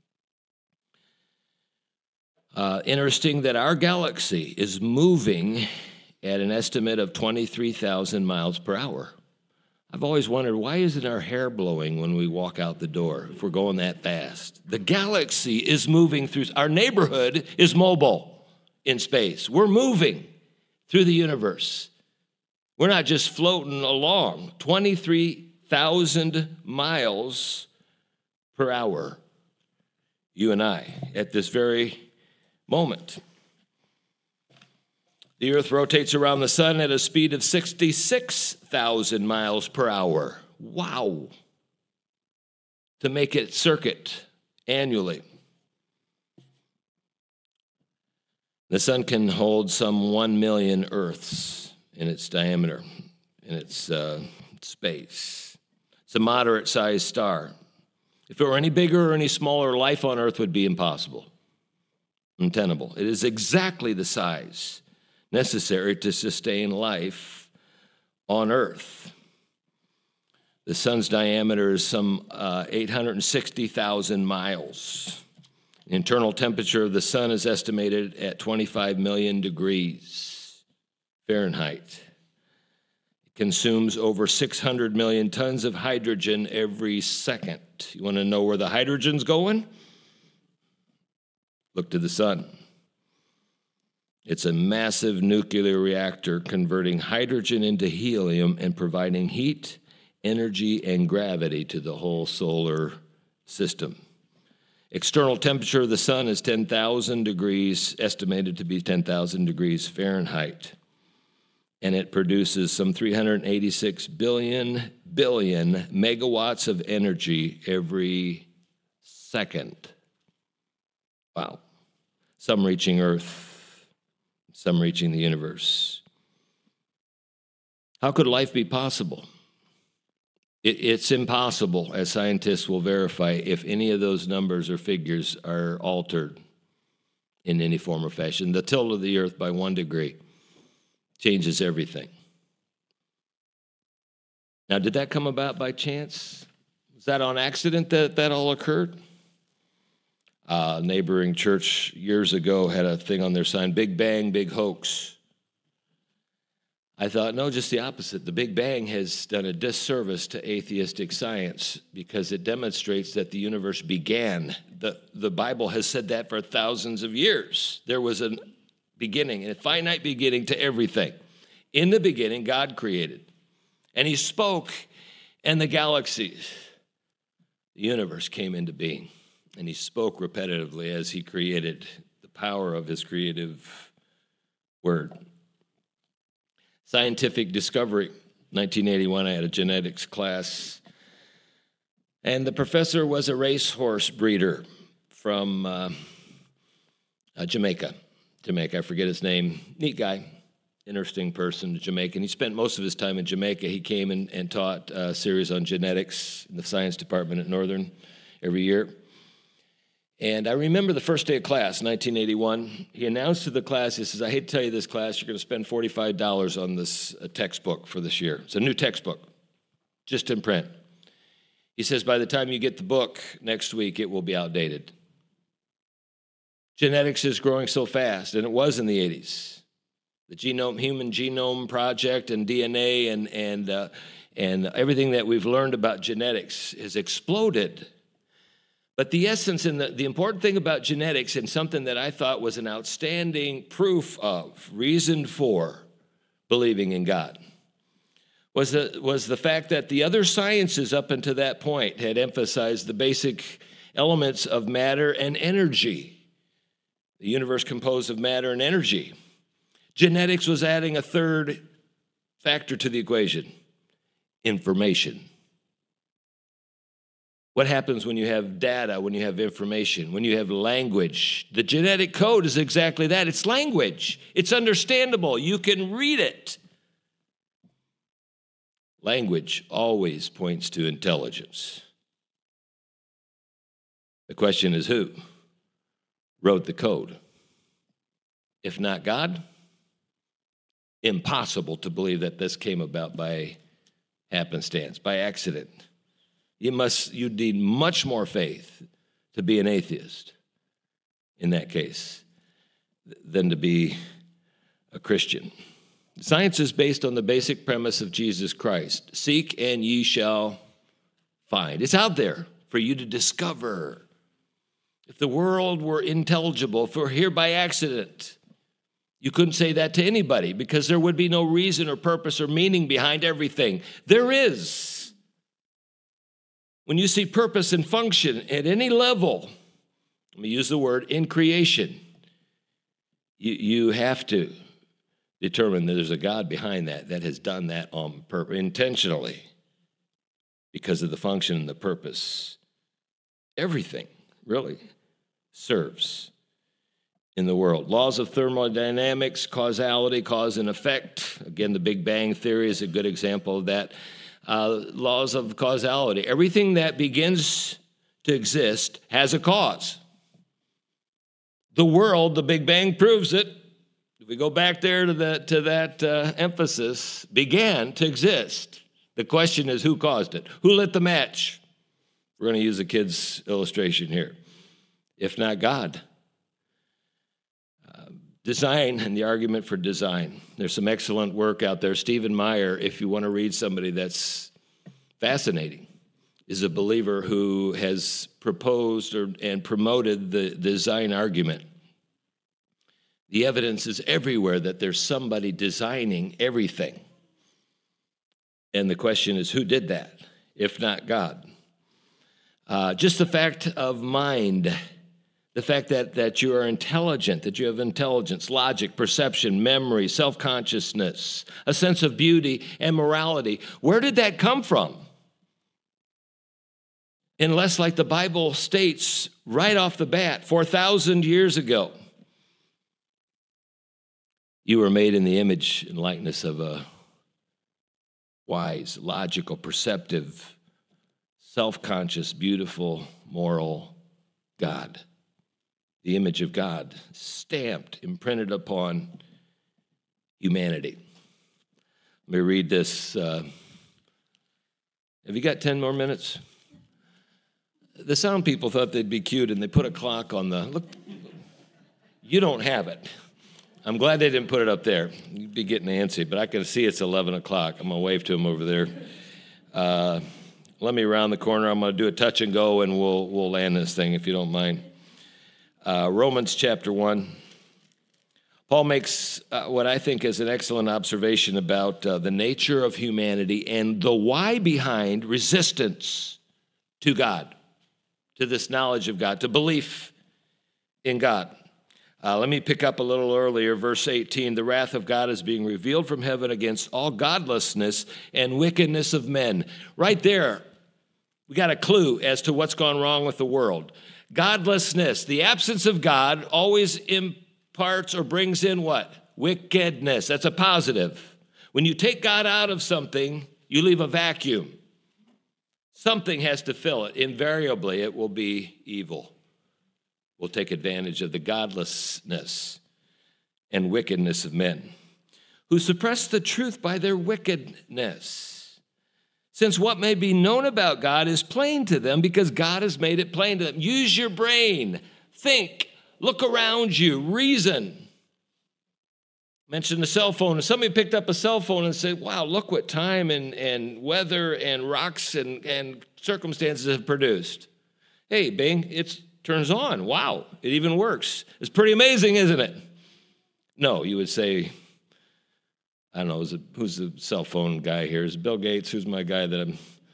Interesting that our galaxy is moving at an estimate of 23,000 miles per hour. I've always wondered, why isn't our hair blowing when we walk out the door if we're going that fast? The galaxy is moving through, our neighborhood is mobile in space. We're moving through the universe. We're not just floating along, 23,000 miles per hour, you and I, at this very moment. The earth rotates around the sun at a speed of 66,000 miles per hour. Wow. To make it circuit annually. The sun can hold some 1 million Earths in its diameter, in its space. It's a moderate-sized star. If it were any bigger or any smaller, life on Earth would be impossible, untenable. It is exactly the size necessary to sustain life on Earth. The sun's diameter is some 860,000 miles. The internal temperature of the sun is estimated at 25 million degrees Fahrenheit. It consumes over 600 million tons of hydrogen every second. You want to know where the hydrogen's going? Look to the sun. It's a massive nuclear reactor converting hydrogen into helium and providing heat, energy, and gravity to the whole solar system. External temperature of the sun is 10,000 degrees, estimated to be 10,000 degrees Fahrenheit. And it produces some 386 billion megawatts of energy every second. Wow. Some reaching Earth, some reaching the universe. How could life be possible? It's impossible, as scientists will verify, if any of those numbers or figures are altered in any form or fashion. The tilt of the Earth by 1 degree changes everything. Now, did that come about by chance? Was that on accident that all occurred? A neighboring church years ago had a thing on their sign, Big Bang, Big Hoax. I thought, no, just the opposite. The Big Bang has done a disservice to atheistic science because it demonstrates that the universe began. The Bible has said that for thousands of years. There was a beginning, a finite beginning to everything. In the beginning, God created. And he spoke, and the galaxies, the universe came into being. And he spoke repetitively as he created the power of his creative word. Scientific discovery. 1981, I had a genetics class. And the professor was a racehorse breeder from Jamaica. I forget his name. Neat guy, interesting person, Jamaican. He spent most of his time in Jamaica. He came and taught a series on genetics in the science department at Northern every year. And I remember the first day of class, 1981, he announced to the class, he says, I hate to tell you this class, you're going to spend $45 on this textbook for this year. It's a new textbook, just in print. He says, by the time you get the book next week, it will be outdated. Genetics is growing so fast, and it was in the 80s. The Human Genome Project and DNA and everything that we've learned about genetics has exploded. But the essence and the important thing about genetics, and something that I thought was an outstanding proof of, reason for believing in God, was the fact that the other sciences up until that point had emphasized the basic elements of matter and energy. The universe composed of matter and energy. Genetics was adding a third factor to the equation: information. What happens when you have data, when you have information, when you have language? The genetic code is exactly that. It's language. It's understandable. You can read it. Language always points to intelligence. The question is, who wrote the code? If not God, impossible to believe that this came about by happenstance, by accident. You'd need much more faith to be an atheist in that case than to be a Christian. Science is based on the basic premise of Jesus Christ. Seek and ye shall find. It's out there for you to discover. If the world were intelligible, if we're here by accident, you couldn't say that to anybody because there would be no reason or purpose or meaning behind everything. There is. When you see purpose and function at any level, let me use the word in creation, you have to determine that there's a God behind that has done that on purpose, intentionally, because of the function and the purpose. Everything really serves in the world. Laws of thermodynamics, causality, cause and effect. Again, the Big Bang Theory is a good example of that. Laws of causality. Everything that begins to exist has a cause. The world, the Big Bang proves it. If we go back there to that emphasis, began to exist. The question is, who caused it? Who lit the match? We're going to use a kid's illustration here. If not God. Design and the argument for design. There's some excellent work out there. Stephen Meyer, if you want to read somebody that's fascinating, is a believer who has proposed and promoted the design argument. The evidence is everywhere that there's somebody designing everything. And the question is, who did that, if not God? Just the fact of mind, the fact that you are intelligent, that you have intelligence, logic, perception, memory, self-consciousness, a sense of beauty and morality. Where did that come from? Unless, like the Bible states right off the bat, 4,000 years ago, you were made in the image and likeness of a wise, logical, perceptive, self-conscious, beautiful, moral God. The image of God, stamped, imprinted upon humanity. Let me read this. Have you got 10 more minutes? The sound people thought they'd be cute, and they put a clock on the, look, you don't have it. I'm glad they didn't put it up there. You'd be getting antsy, but I can see it's 11 o'clock. I'm going to wave to them over there. Let me round the corner. I'm going to do a touch and go, and we'll land this thing, if you don't mind. Romans chapter 1. Paul makes what I think is an excellent observation about the nature of humanity and the why behind resistance to God, to this knowledge of God, to belief in God. Let me pick up a little earlier, verse 18. The wrath of God is being revealed from heaven against all godlessness and wickedness of men. Right there, we got a clue as to what's gone wrong with the world. Godlessness, the absence of God, always imparts or brings in what? Wickedness. That's a positive. When you take God out of something, you leave a vacuum. Something has to fill it. Invariably, it will be evil. We'll take advantage of the godlessness and wickedness of men who suppress the truth by their wickedness. Since what may be known about God is plain to them because God has made it plain to them. Use your brain. Think. Look around you. Reason. Mentioned the cell phone. If somebody picked up a cell phone and said, wow, look what time and weather and rocks and circumstances have produced. Hey, Bing, it turns on. Wow, it even works. It's pretty amazing, isn't it? No, you would say, I don't know, who's the cell phone guy here? Is it Bill Gates? Who's my guy that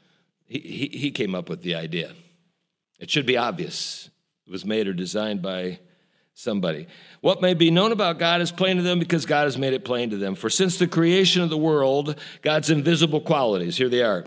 he came up with the idea. It should be obvious. It was made or designed by somebody. What may be known about God is plain to them because God has made it plain to them. For since the creation of the world, God's invisible qualities, here they are.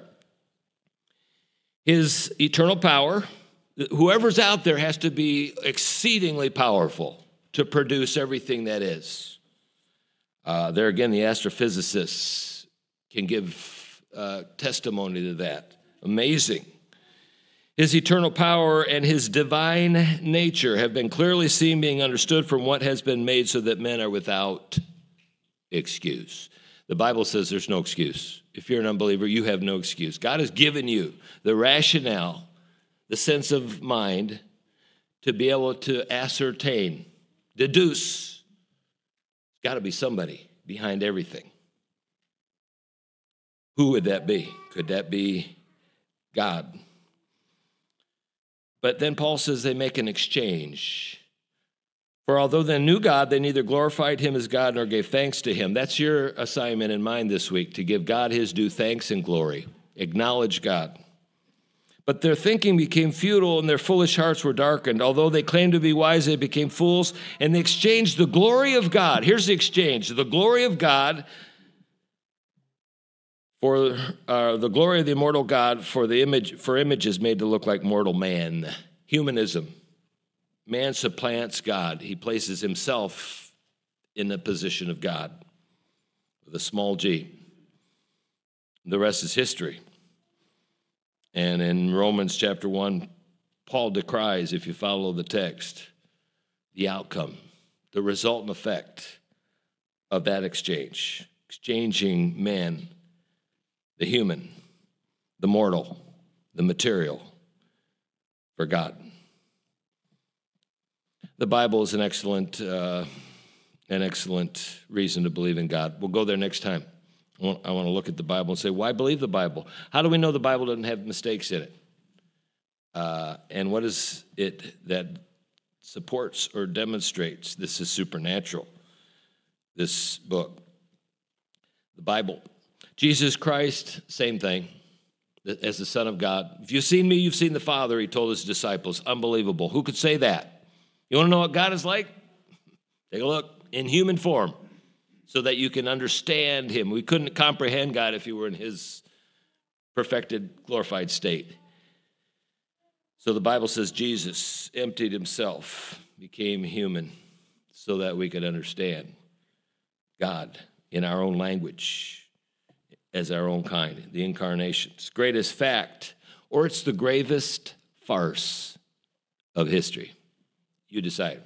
His eternal power, whoever's out there has to be exceedingly powerful to produce everything that is. There again, the astrophysicists can give testimony to that. Amazing. His eternal power and his divine nature have been clearly seen, being understood from what has been made, so that men are without excuse. The Bible says there's no excuse. If you're an unbeliever, you have no excuse. God has given you the rationale, the sense of mind, to be able to ascertain, deduce. There's got to be somebody behind everything. Who would that be? Could that be God? But then Paul says they make an exchange. For although they knew God, they neither glorified him as God nor gave thanks to him. That's your assignment and mine this week, to give God his due thanks and glory. Acknowledge God. But their thinking became futile and their foolish hearts were darkened. Although they claimed to be wise, they became fools, and they exchanged the glory of God. Here's the exchange. The glory of God for the glory of the immortal God for images made to look like mortal man. Humanism. Man supplants God. He places himself in the position of God with a small g. The rest is history. And in Romans chapter 1, Paul decries, if you follow the text, the outcome, the resultant effect of that exchange. Exchanging man, the human, the mortal, the material, for God. The Bible is an excellent an excellent reason to believe in God. We'll go there next time. I want to look at the Bible and say, why believe the Bible? How do we know the Bible doesn't have mistakes in it? And what is it that supports or demonstrates this is supernatural, this book? The Bible. Jesus Christ, same thing, as the Son of God. If you've seen me, you've seen the Father, he told his disciples. Unbelievable. Who could say that? You want to know what God is like? Take a look. In human form, so that you can understand him. We couldn't comprehend God if he were in his perfected, glorified state. So the Bible says Jesus emptied himself, became human, so that we could understand God in our own language, as our own kind, the incarnation's greatest fact, or it's the gravest farce of history. You decide.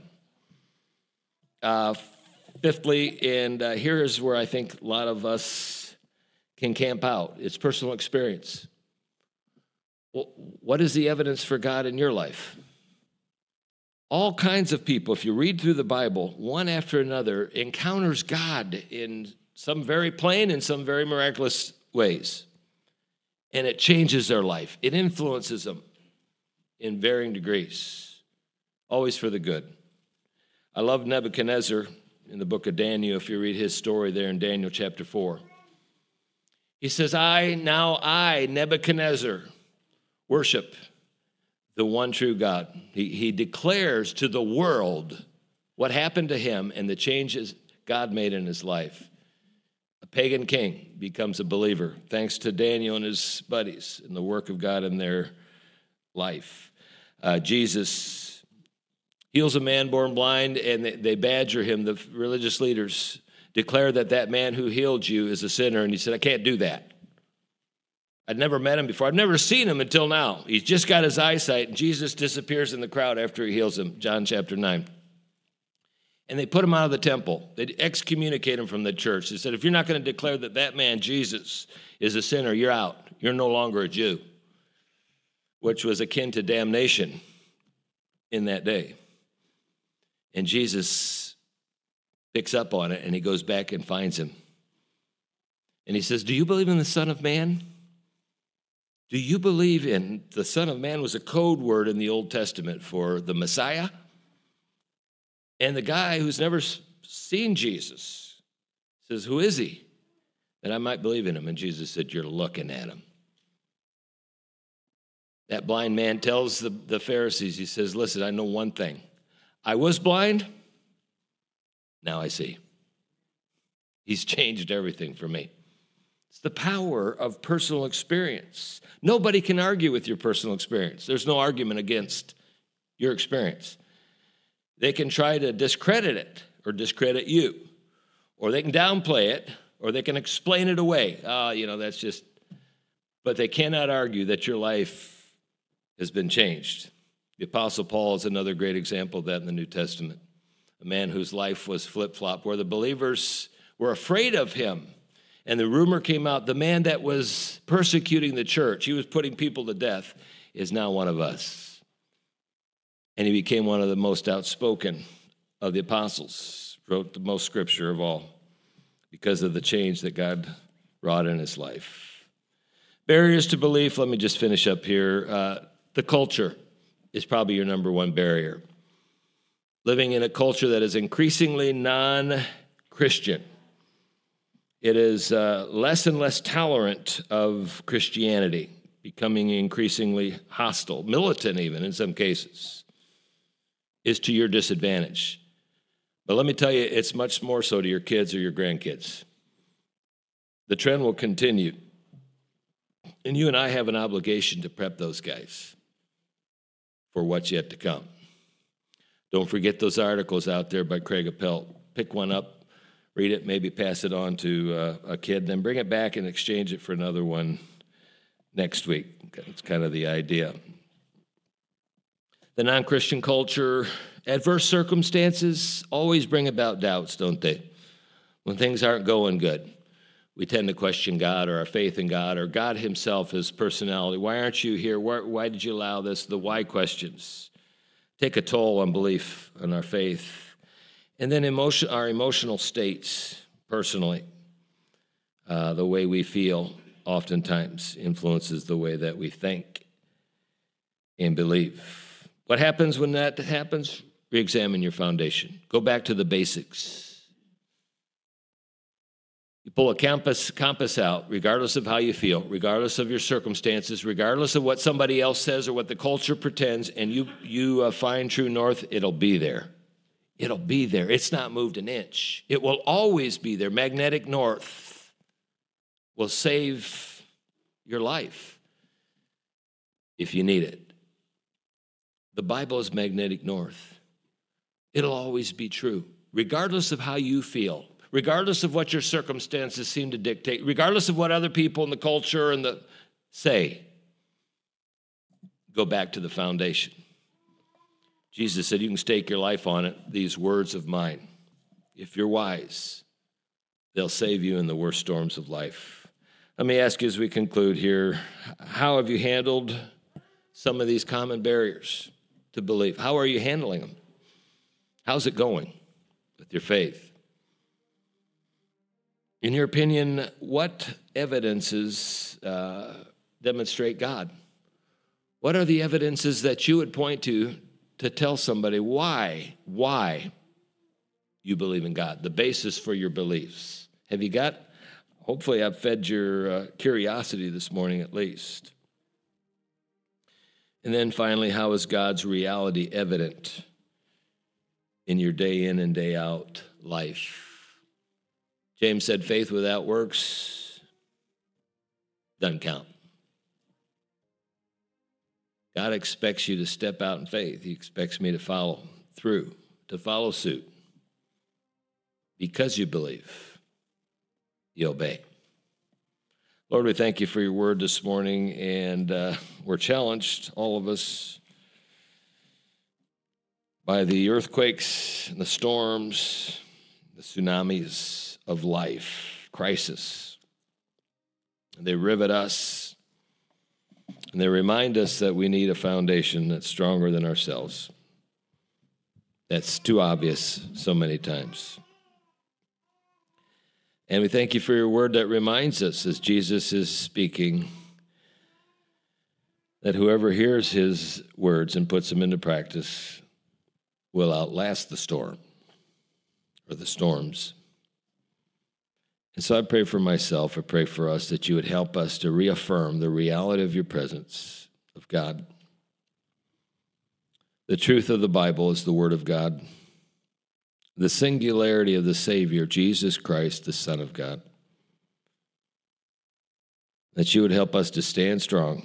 Fifthly, and here's where I think a lot of us can camp out, it's personal experience. Well, what is the evidence for God in your life? All kinds of people, if you read through the Bible, one after another, encounters God in some very plain and some very miraculous ways. And it changes their life. It influences them in varying degrees, always for the good. I love Nebuchadnezzar in the book of Daniel, if you read his story there in Daniel chapter 4. He says, I, Nebuchadnezzar, worship the one true God. He declares to the world what happened to him and the changes God made in his life. A pagan king becomes a believer thanks to Daniel and his buddies and the work of God in their life. Jesus heals a man born blind, and they badger him. The religious leaders declare that man who healed you is a sinner, and he said, I can't do that. I'd never met him before. I've never seen him until now. He's just got his eyesight, and Jesus disappears in the crowd after he heals him, John chapter 9. And they put him out of the temple. They excommunicate him from the church. They said, if you're not going to declare that man, Jesus, is a sinner, you're out. You're no longer a Jew, which was akin to damnation in that day. And Jesus picks up on it, and he goes back and finds him. And he says, do you believe in the Son of Man? Do you believe in the Son of Man was a code word in the Old Testament for the Messiah? And the guy who's never seen Jesus says, who is he? That I might believe in him. And Jesus said, you're looking at him. That blind man tells the Pharisees, he says, listen, I know one thing. I was blind, now I see. He's changed everything for me. It's the power of personal experience. Nobody can argue with your personal experience. There's no argument against your experience. They can try to discredit it or discredit you, or they can downplay it, or they can explain it away. That's just, but they cannot argue that your life has been changed. The Apostle Paul is another great example of that in the New Testament. A man whose life was flip-flop, where the believers were afraid of him. And the rumor came out, the man that was persecuting the church, he was putting people to death, is now one of us. And he became one of the most outspoken of the apostles, wrote the most scripture of all, because of the change that God wrought in his life. Barriers to belief, let me just finish up here. The culture is probably your number one barrier. Living in a culture that is increasingly non-Christian. It is less and less tolerant of Christianity, becoming increasingly hostile, militant even in some cases, is to your disadvantage. But let me tell you, it's much more so to your kids or your grandkids. The trend will continue. And you and I have an obligation to prep those guys for what's yet to come. Don't forget those articles out there by Craig Appelt. Pick one up, read it, maybe pass it on to a kid, then bring it back and exchange it for another one next week. That's kind of the idea. The non-Christian culture, adverse circumstances always bring about doubts, don't they? When things aren't going good, we tend to question God or our faith in God or God himself, his personality. Why aren't you here? Why did you allow this? The why questions take a toll on belief and our faith. And then our emotional states, personally, the way we feel oftentimes influences the way that we think and believe. What happens when that happens? Re-examine your foundation. Go back to the basics. You pull a compass out, regardless of how you feel, regardless of your circumstances, regardless of what somebody else says or what the culture pretends, and you find true north, it'll be there. It'll be there. It's not moved an inch. It will always be there. Magnetic north will save your life if you need it. The Bible is magnetic north. It'll always be true, regardless of how you feel, regardless of what your circumstances seem to dictate, regardless of what other people in the culture and the say. Go back to the foundation. Jesus said, you can stake your life on it, these words of mine. If you're wise, they'll save you in the worst storms of life. Let me ask you as we conclude here, how have you handled some of these common barriers to belief? How are you handling them? How's it going with your faith? In your opinion, what evidences demonstrate God? What are the evidences that you would point to tell somebody why you believe in God, the basis for your beliefs? Have you got? Hopefully I've fed your curiosity this morning at least. And then finally, how is God's reality evident in your day in and day out life? James said, faith without works doesn't count. God expects you to step out in faith. He expects me to follow through, to follow suit. Because you believe, you obey. Lord, we thank you for your word this morning, and we're challenged, all of us, by the earthquakes and the storms, the tsunamis of life, crisis. They rivet us, and they remind us that we need a foundation that's stronger than ourselves. That's too obvious so many times. And we thank you for your word that reminds us, as Jesus is speaking, that whoever hears his words and puts them into practice will outlast the storm or the storms. And so I pray for myself, I pray for us that you would help us to reaffirm the reality of your presence, of God. The truth of the Bible is the Word of God. The singularity of the Savior, Jesus Christ, the Son of God. That you would help us to stand strong,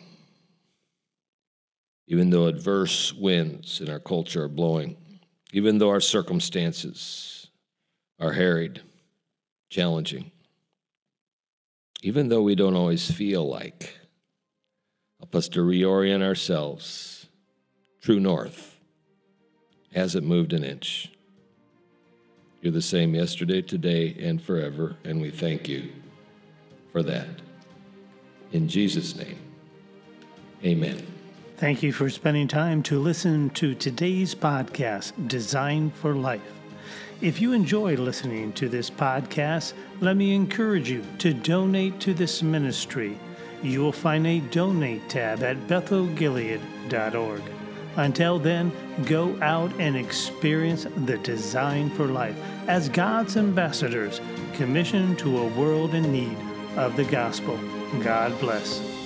even though adverse winds in our culture are blowing, even though our circumstances are harried, challenging, even though we don't always feel like. Help us to reorient ourselves. True north hasn't moved an inch. You're the same yesterday, today, and forever, and we thank you for that. In Jesus' name, amen. Thank you for spending time to listen to today's podcast, Design for Life. If you enjoy listening to this podcast, let me encourage you to donate to this ministry. You will find a donate tab at bethelgilead.org. Until then, go out and experience the design for life as God's ambassadors commissioned to a world in need of the gospel. God bless.